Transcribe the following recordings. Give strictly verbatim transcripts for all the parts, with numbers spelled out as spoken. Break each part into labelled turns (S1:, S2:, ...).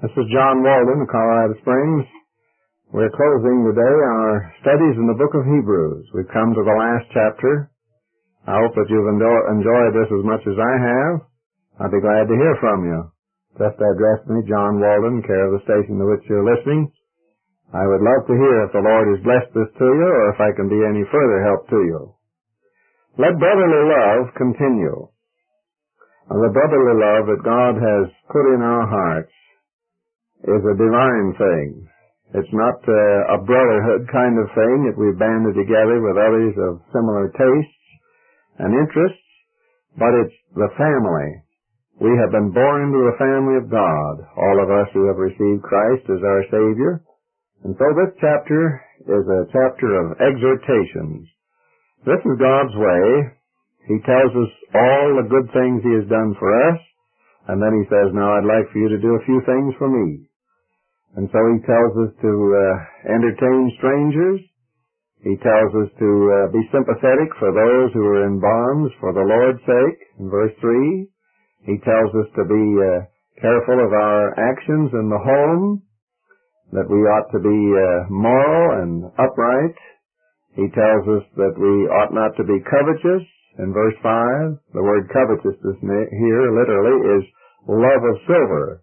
S1: This is John Walden of Colorado Springs. We're closing today our studies in the book of Hebrews. We've come to the last chapter. I hope that you've enjoyed this as much as I have. I'd be glad to hear from you. Just address me, John Walden, care of the station to which you're listening. I would love to hear if the Lord has blessed this to you or if I can be any further help to you. Let brotherly love continue. The brotherly love that God has put in our hearts is a divine thing. It's not uh, a brotherhood kind of thing that we've banded together with others of similar tastes and interests, but it's the family. We have been born into the family of God, all of us who have received Christ as our Savior. And so this chapter is a chapter of exhortations. This is God's way. He tells us all the good things He has done for us, and then He says, now I'd like for you to do a few things for me. And so He tells us to uh, entertain strangers. He tells us to uh, be sympathetic for those who are in bonds for the Lord's sake, in verse three. He tells us to be uh, careful of our actions in the home, that we ought to be uh, moral and upright. He tells us that we ought not to be covetous. In verse five, the word covetousness here literally is love of silver.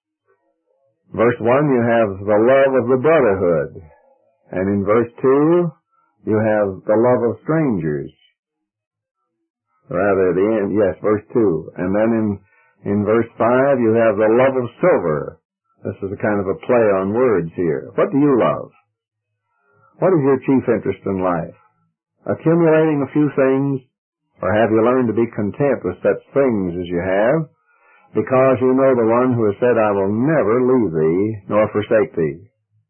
S1: Verse one, you have the love of the brotherhood. And in verse two, you have the love of strangers. Rather, the end, yes, verse two. And then in, in verse five, you have the love of silver. This is a kind of a play on words here. What do you love? What is your chief interest in life? Accumulating a few things, or have you learned to be content with such things as you have? Because you know the one who has said, I will never leave thee, nor forsake thee.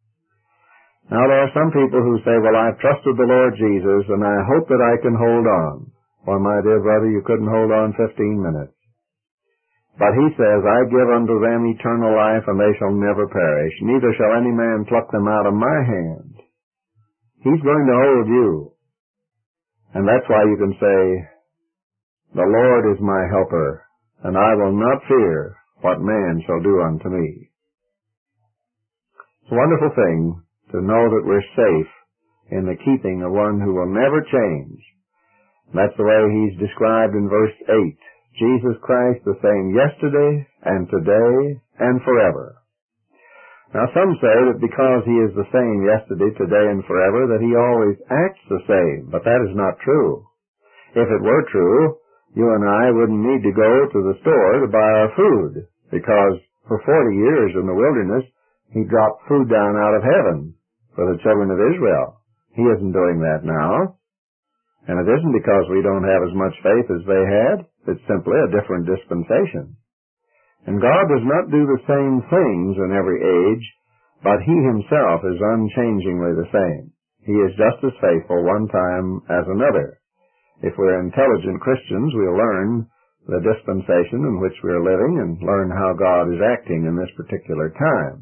S1: Now there are some people who say, well, I've trusted the Lord Jesus, and I hope that I can hold on. Well, my dear brother, you couldn't hold on fifteen minutes. But He says, I give unto them eternal life, and they shall never perish, neither shall any man pluck them out of my hand. He's going to hold you. And that's why you can say, the Lord is my helper, and I will not fear what man shall do unto me. It's a wonderful thing to know that we're safe in the keeping of one who will never change. That's the way He's described in verse eight. Jesus Christ the same yesterday and today and forever. Now some say that because He is the same yesterday, today, and forever, that He always acts the same, but that is not true. If it were true, you and I wouldn't need to go to the store to buy our food, because for forty years in the wilderness, He dropped food down out of heaven for the children of Israel. He isn't doing that now. And it isn't because we don't have as much faith as they had. It's simply a different dispensation. And God does not do the same things in every age, but He Himself is unchangingly the same. He is just as faithful one time as another. If we're intelligent Christians, we'll learn the dispensation in which we're living and learn how God is acting in this particular time.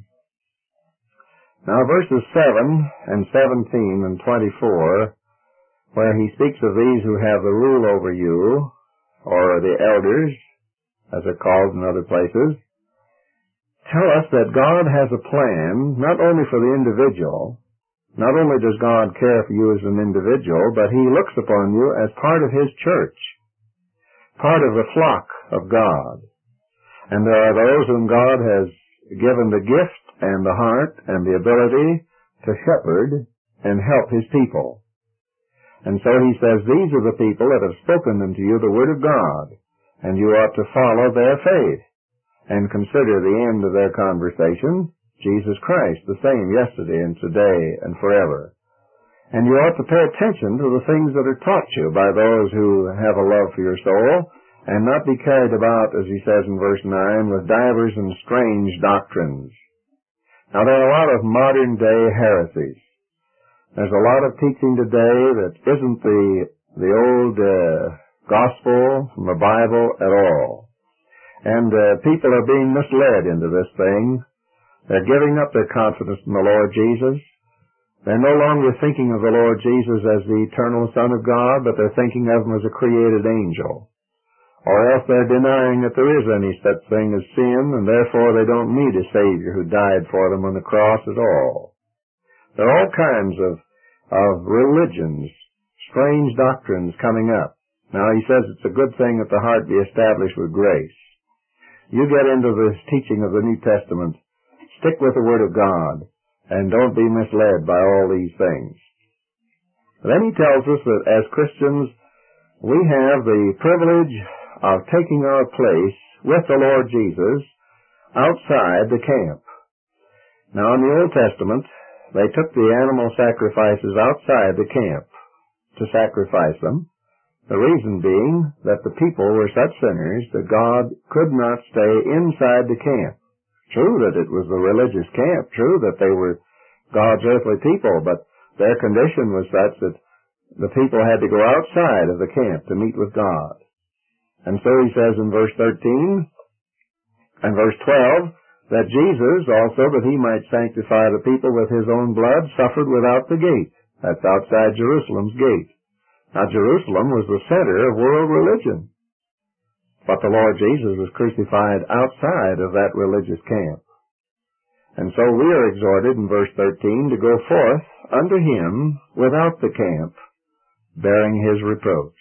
S1: Now verses seven and seventeen and twenty-four, where He speaks of these who have the rule over you, or the elders, as they're called in other places, tell us that God has a plan not only for the individual. Not only does God care for you as an individual, but He looks upon you as part of His church, part of the flock of God. And there are those whom God has given the gift and the heart and the ability to shepherd and help His people. And so He says, these are the people that have spoken unto you the word of God, and you ought to follow their faith and consider the end of their conversation, Jesus Christ, the same yesterday and today and forever. And you ought to pay attention to the things that are taught you by those who have a love for your soul, and not be carried about, as He says in verse nine, with divers and strange doctrines. Now there are a lot of modern day heresies. There's a lot of teaching today that isn't the, the old uh, gospel from the Bible at all. And uh, people are being misled into this thing. They're giving up their confidence in the Lord Jesus. They're no longer thinking of the Lord Jesus as the eternal Son of God, but they're thinking of Him as a created angel, or else they're denying that there is any such thing as sin, and therefore they don't need a Savior who died for them on the cross at all. There are all kinds of, of religions, strange doctrines coming up. Now, he says it's a good thing that the heart be established with grace. You get into this teaching of the New Testament, stick with the Word of God, and don't be misled by all these things. Then he tells us that as Christians, we have the privilege of taking our place with the Lord Jesus outside the camp. Now, in the Old Testament, they took the animal sacrifices outside the camp to sacrifice them, the reason being that the people were such sinners that God could not stay inside the camp. True that it was the religious camp, true that they were God's earthly people, but their condition was such that the people had to go outside of the camp to meet with God. And so he says in verse thirteen and verse twelve that Jesus also, that he might sanctify the people with his own blood, suffered without the gate. That's outside Jerusalem's gate. Now, Jerusalem was the center of world religion. But the Lord Jesus was crucified outside of that religious camp. And so we are exhorted in verse thirteen to go forth unto him without the camp, bearing his reproach.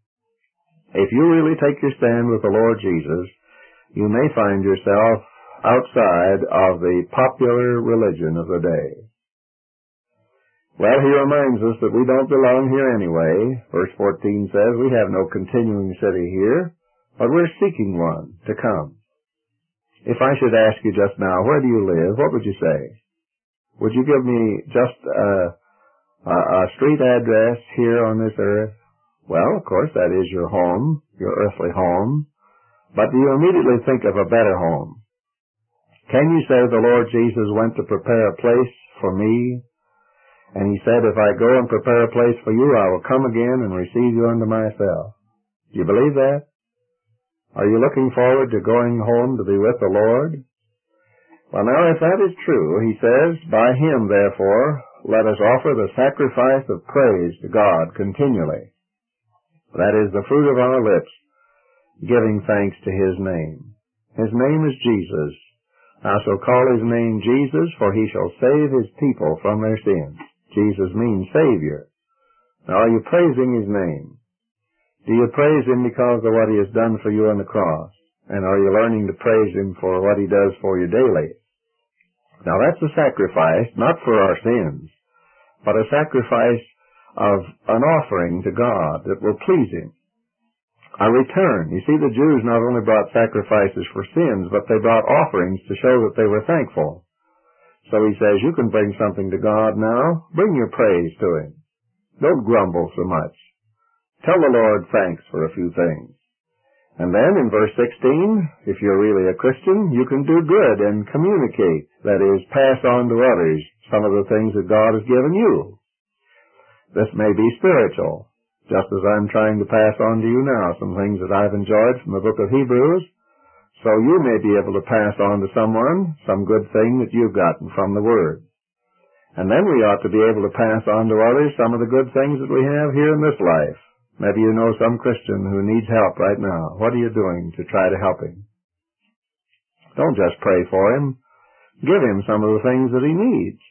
S1: If you really take your stand with the Lord Jesus, you may find yourself outside of the popular religion of the day. Well, he reminds us that we don't belong here anyway. Verse fourteen says, we have no continuing city here, but we're seeking one to come. If I should ask you just now, where do you live, what would you say? Would you give me just a, a, a street address here on this earth? Well, of course, that is your home, your earthly home. But do you immediately think of a better home? Can you say the Lord Jesus went to prepare a place for me? And he said, if I go and prepare a place for you, I will come again and receive you unto myself. Do you believe that? Are you looking forward to going home to be with the Lord? Well, now, if that is true, he says, by him, therefore, let us offer the sacrifice of praise to God continually. That is the fruit of our lips, giving thanks to his name. His name is Jesus. I shall call his name Jesus, for he shall save his people from their sins. Jesus means Savior. Now, are you praising his name? Do you praise him because of what he has done for you on the cross? And are you learning to praise him for what he does for you daily? Now, that's a sacrifice, not for our sins, but a sacrifice of an offering to God that will please him. A return. You see, the Jews not only brought sacrifices for sins, but they brought offerings to show that they were thankful. So he says, you can bring something to God now. Bring your praise to him. Don't grumble so much. Tell the Lord thanks for a few things. And then in verse sixteen, if you're really a Christian, you can do good and communicate. That is, pass on to others some of the things that God has given you. This may be spiritual, just as I'm trying to pass on to you now some things that I've enjoyed from the book of Hebrews. So you may be able to pass on to someone some good thing that you've gotten from the Word. And then we ought to be able to pass on to others some of the good things that we have here in this life. Maybe you know some Christian who needs help right now. What are you doing to try to help him? Don't just pray for him. Give him some of the things that he needs.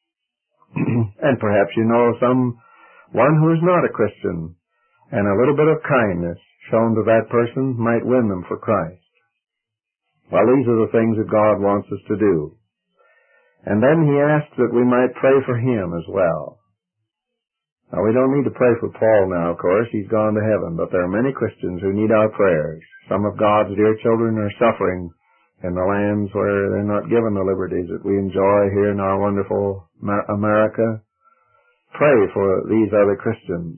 S1: And perhaps you know some one who is not a Christian, and a little bit of kindness shown to that person might win them for Christ. Well, these are the things that God wants us to do. And then he asks that we might pray for him as well. Now, we don't need to pray for Paul now, of course. He's gone to heaven. But there are many Christians who need our prayers. Some of God's dear children are suffering in the lands where they're not given the liberties that we enjoy here in our wonderful America. Pray for these other Christians.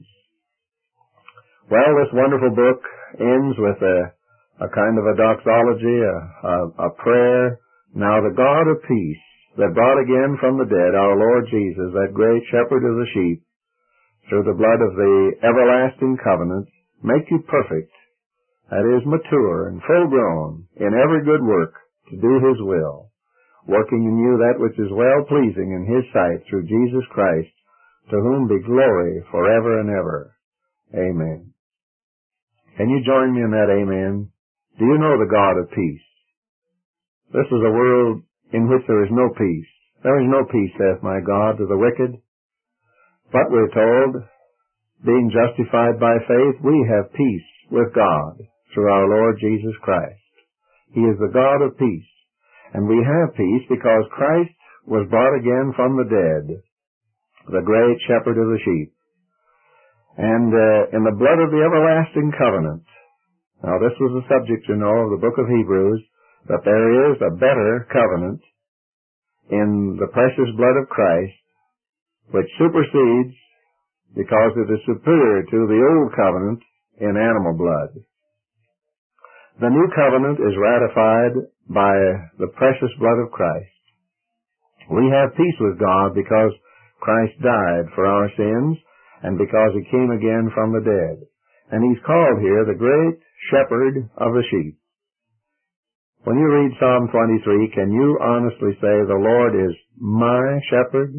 S1: Well, this wonderful book ends with a, a kind of a doxology, a, a, a prayer. Now the God of peace that brought again from the dead our Lord Jesus, that great shepherd of the sheep, through the blood of the everlasting covenant, make you perfect, that is, mature and full grown in every good work to do his will, working in you that which is well pleasing in his sight through Jesus Christ, to whom be glory forever and ever. Amen. Can you join me in that amen? Do you know the God of peace? This is a world in which there is no peace. There is no peace, saith my God, to the wicked. But we're told, being justified by faith, we have peace with God through our Lord Jesus Christ. He is the God of peace. And we have peace because Christ was brought again from the dead, the great shepherd of the sheep. And uh, in the blood of the everlasting covenant. Now this was the subject, you know, of the book of Hebrews, that there is a better covenant in the precious blood of Christ, which supersedes, because it is superior to the old covenant in animal blood. The new covenant is ratified by the precious blood of Christ. We have peace with God because Christ died for our sins and because he came again from the dead. And he's called here the great shepherd of the sheep. When you read Psalm twenty-three, can you honestly say the Lord is my shepherd?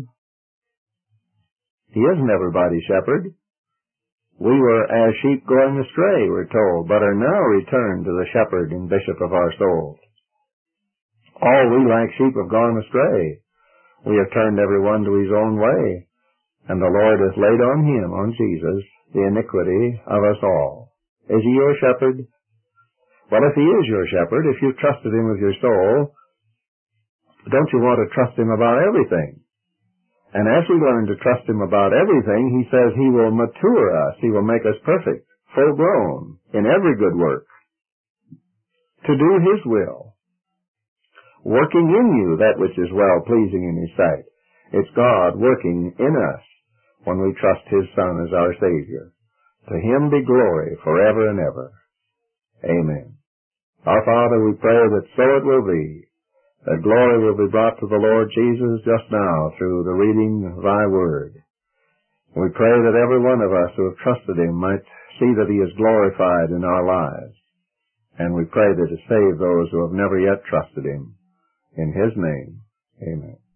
S1: He isn't everybody's shepherd. We were as sheep going astray, we're told, but are now returned to the shepherd and bishop of our souls. All we like sheep have gone astray. We have turned every one to his own way, and the Lord has laid on him, on Jesus, the iniquity of us all. Is he your shepherd? Well, if he is your shepherd, if you've trusted him with your soul, don't you want to trust him about everything? And as we learn to trust him about everything, he says he will mature us. He will make us perfect, full grown, in every good work, to do his will, working in you that which is well pleasing in his sight. It's God working in us when we trust his Son as our Savior. To him be glory forever and ever. Amen. Our Father, we pray that so it will be, that glory will be brought to the Lord Jesus just now through the reading of thy word. We pray that every one of us who have trusted him might see that he is glorified in our lives. And we pray that to save those who have never yet trusted him. In his name, amen.